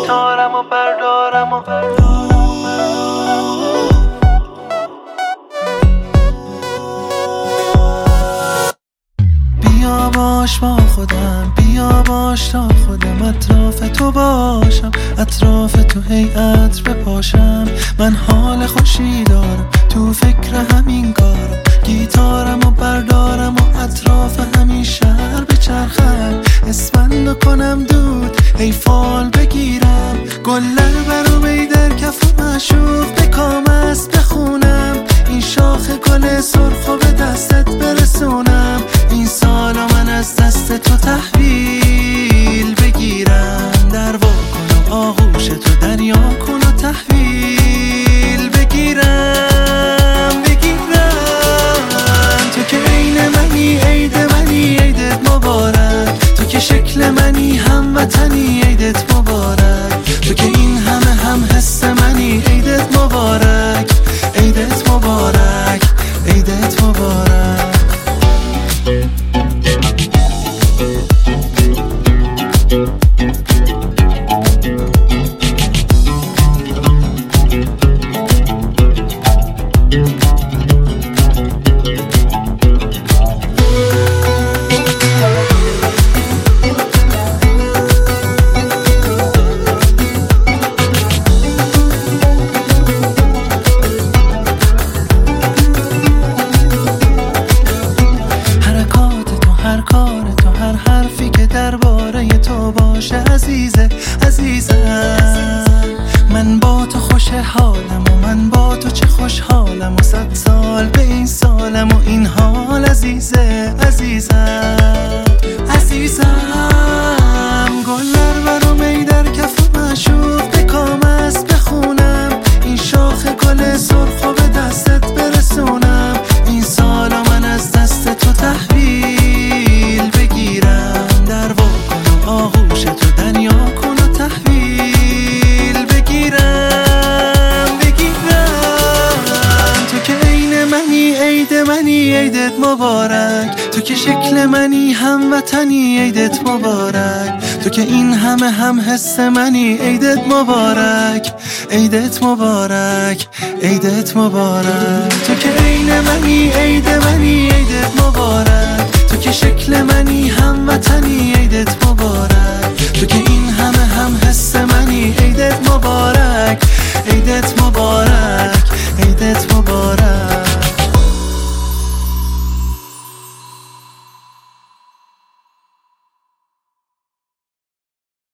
گیتارم و بردارم و بیا باش با خودم، بیا باش تا خودم اطراف تو باشم، اطراف تو هی عطر بپاشم. من حال خوشی دارم، تو فکر همین کارم، گیتارم و بردارم و اطراف همین شهر بچرخم، اسفندو کنم دود ای فال بگیرم، گلر برام در کف و معشوق بکام است بخونم، این شاخ گل سرخ و به دستت برسونم، این سالا من از دست تو تحویل بگیرم، در وا کن و آغوش تو دریا کن و تحویل بگیرم تو که عین منی عید منی عیدت مبارک، تو که شکل منی هموطنی عیدت مبارک، تو که این همه هم حس منی عیدت مبارک، عیدت مبارک، عیدت مبارک. هر کار تو، هر حرفی که درباره تو باشه عزیزه عزیزم، من با تو خوش حالم و من با تو چه خوشحالم و 100 سال به این سالم و این حال عزیزه عزیزم عزیزم، گلر برام ای در کف و معشوق بکام است بخونم، این شاخ گل سرخ و به دستت برسونم، این سالا من از دست تو تحویل بگیرم، در وا کن و آغوش تو دریا کن و تحویل بگیرم تو که عین منی عید منی عیدت مبارک، تو که شکل منی هموطنی عیدت مبارک، تو که این همه هم حس منی عیدت مبارک، عیدت مبارک، عیدت مبارک، تو که عین منی عید منی